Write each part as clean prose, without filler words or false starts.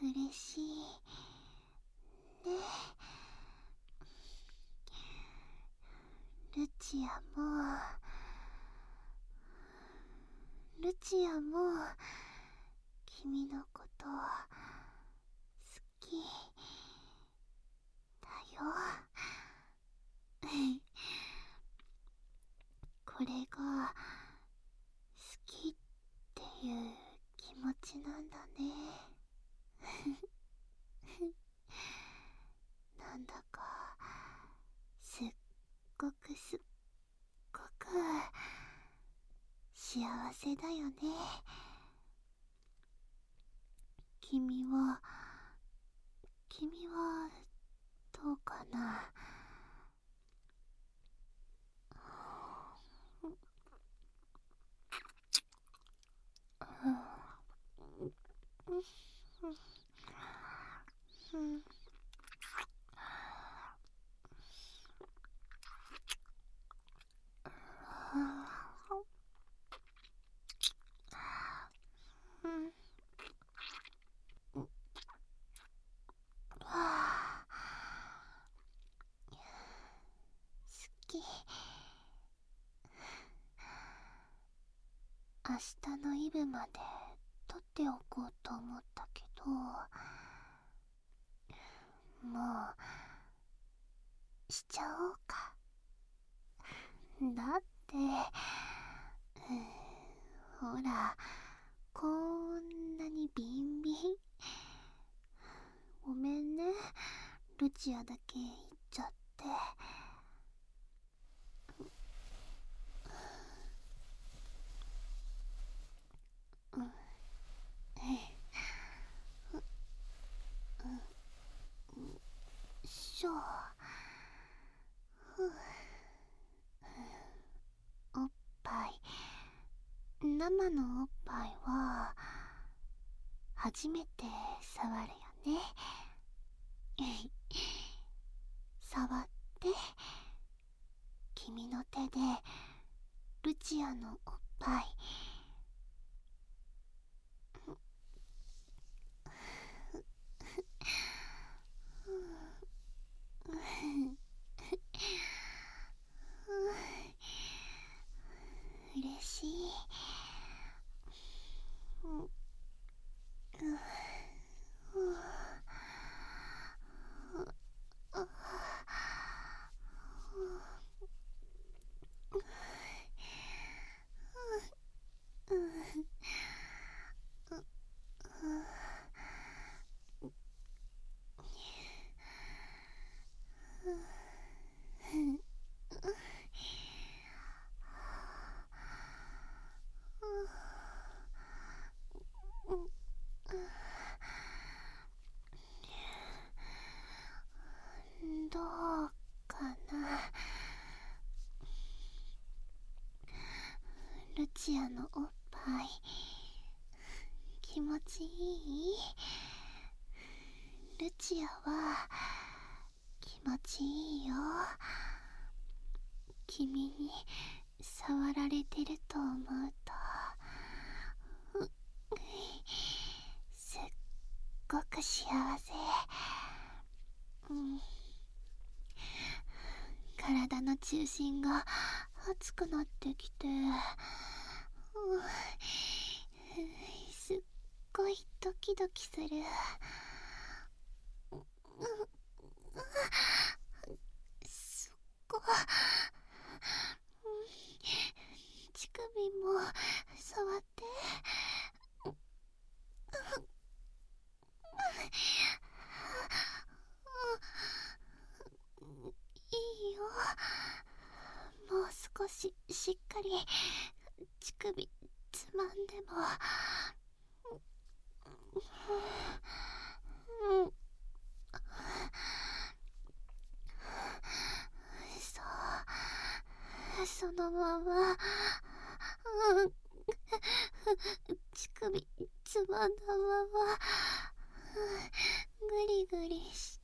嬉しいね。ルチアも君のこと好きだよ。これが好きっていう気持ちなんだね。なんだかすっごく幸せだよね。君はどうかな。好き。明日のイブまで取っておこうと思ったけど、もうしちゃおうか。だって、ほら、こんなにビンビン。ごめんね、ルチアだけ言っちゃって。しょ。おっぱい、生のおっぱいは初めて触るよね。触って、君の手でルチアのおっぱい嬉しい。どうかな。ルチアのおっぱい気持ちいい？ルチアは気持ちいいよ。君に触られてると思うとすっごく幸せ。体の中心が熱くなってきて、すっごいドキドキする。すっごい。乳首も触って。いいよ。もう少ししっかり乳首つまんでも。そのまま乳首つまんだままグリグリして。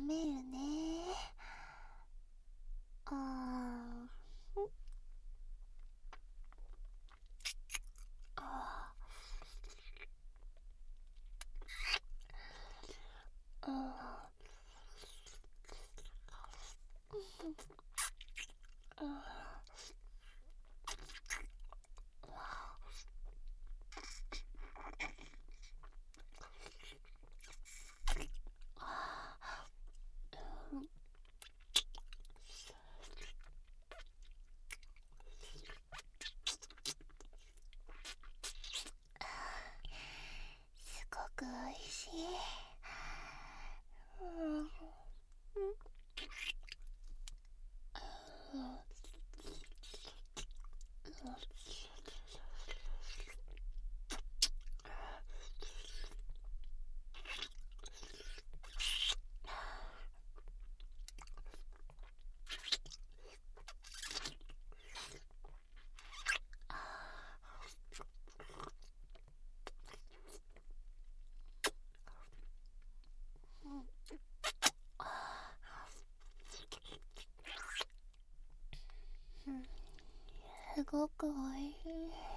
めるね。あーあーあーあすごくおいしい。うんすごくおいしい。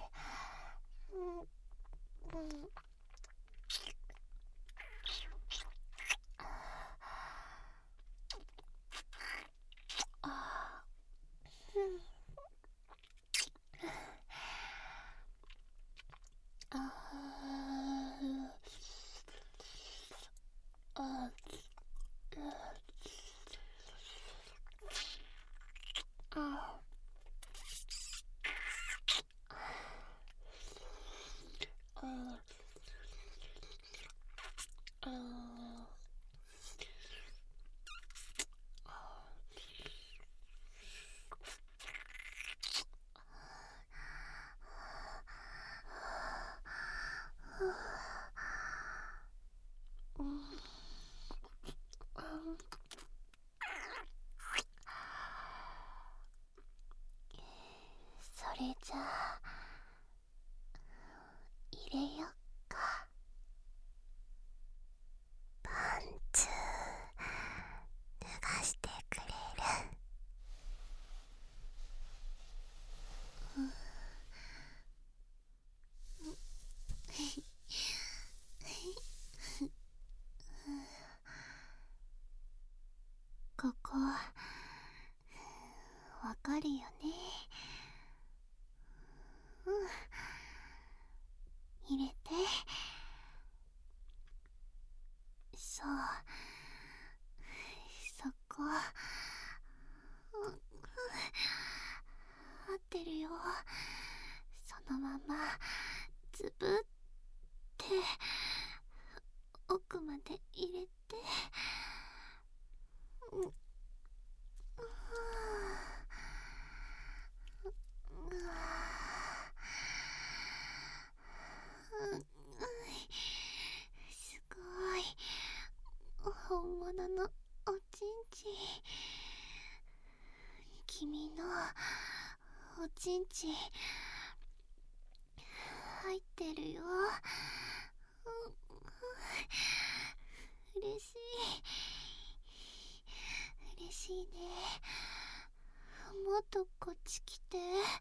それじゃあ入れよっか。パンツ脱がしてくれる？ここわかるよね。入れて。そう、そこ合ってるよ。そのままズブって奥まで入れて。すごい、本物のおちんちん。君のおちんちん入ってるよ。嬉しい嬉しいね。もっとこっち来て。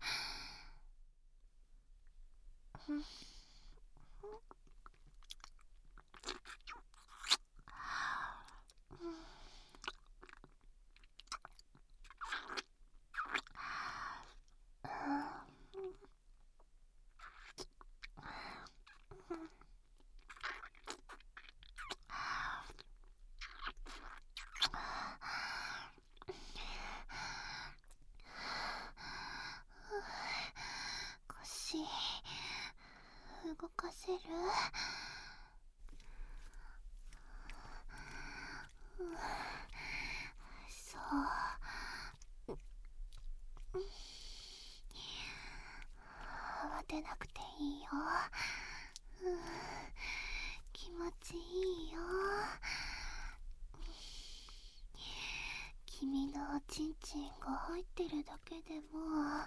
腰動かせる？そう。慌てなくていいよ。気持ちいいよ。君のおちんちんが入ってるだけでも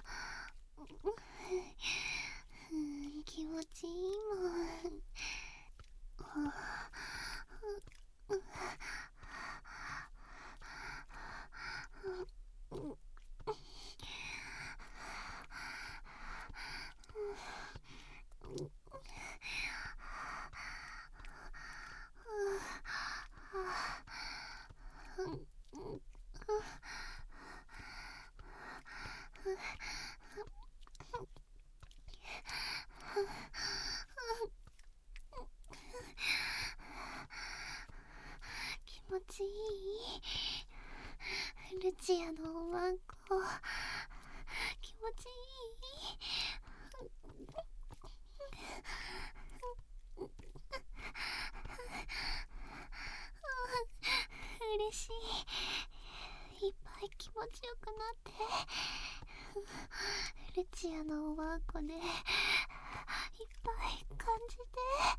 気持ちいいもん。 気持ちいい？ルチアのおまんこ気持ちいい？嬉しい。いっぱい気持ちよくなってルチアのおまんこでいっぱい感じて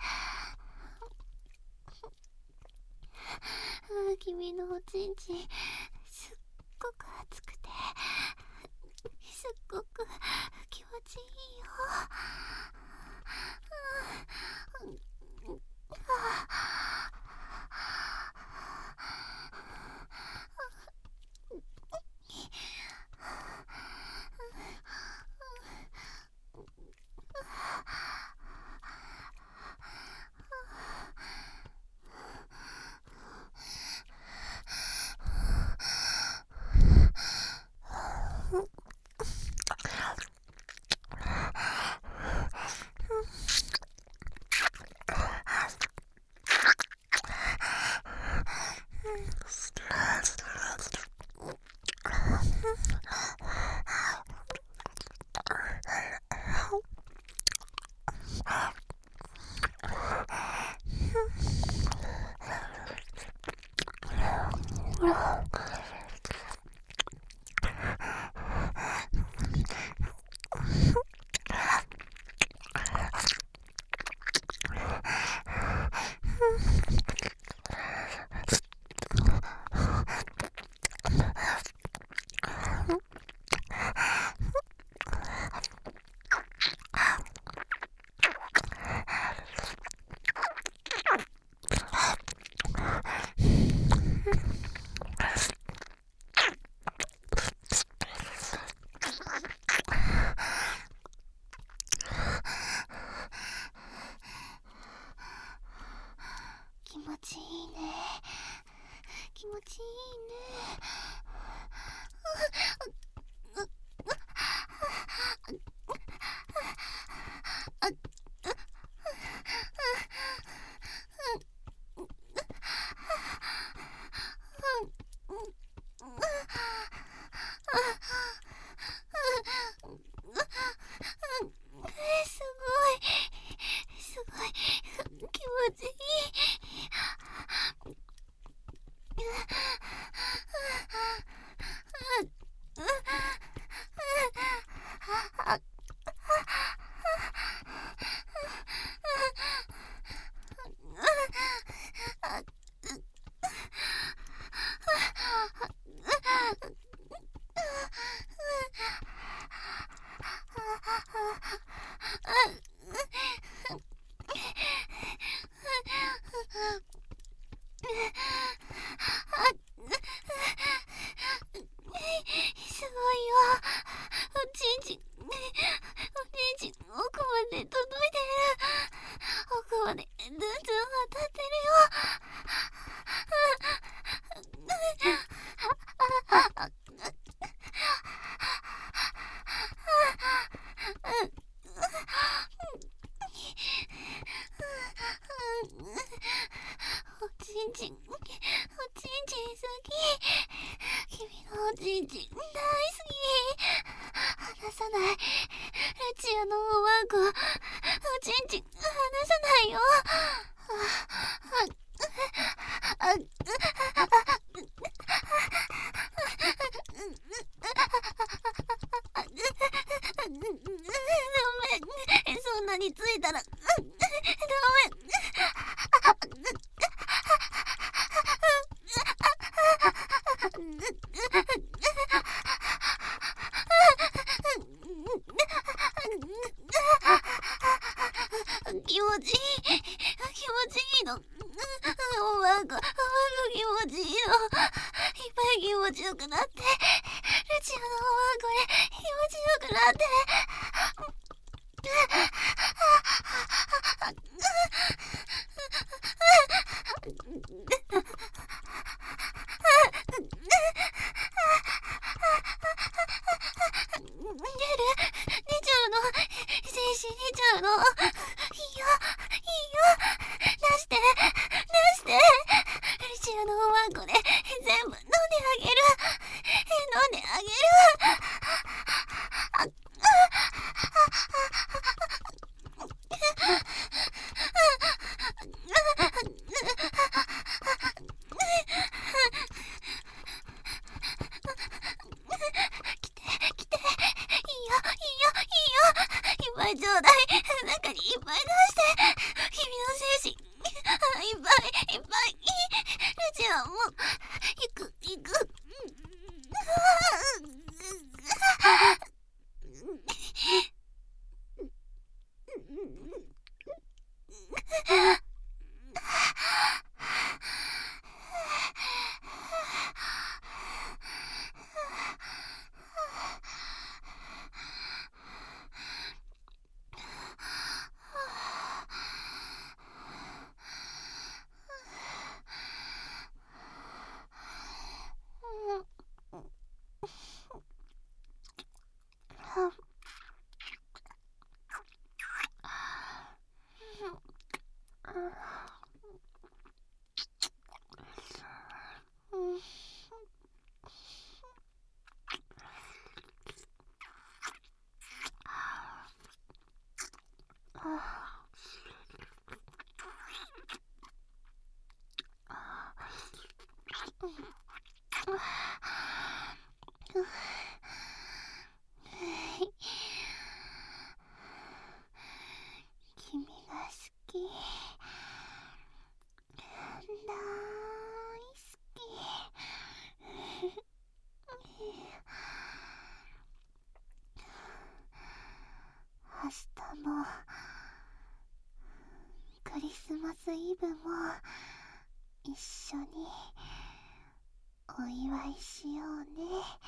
君のおちんちんすっごく熱くてすっごく気持ちいいよ。気持ちいいね。気持ちいいね。すごいすごい気持ちいい。すごいよ。おちんちん奥まで届いてる。奥までずんずん当たってるおちんちん好き。君のおちんちん大好き。離さない。ルチアのおまんこおちんちん離さないよ。ダメ。そんなについたらダメ。気持ちいいの。おまんこ気持ちいいの。いっぱい気持ちよくなって、ルチアのおまんこで気持ちよくなって。 君が好き、大好き。明日もクリスマスイブも一緒にお祝いしようね。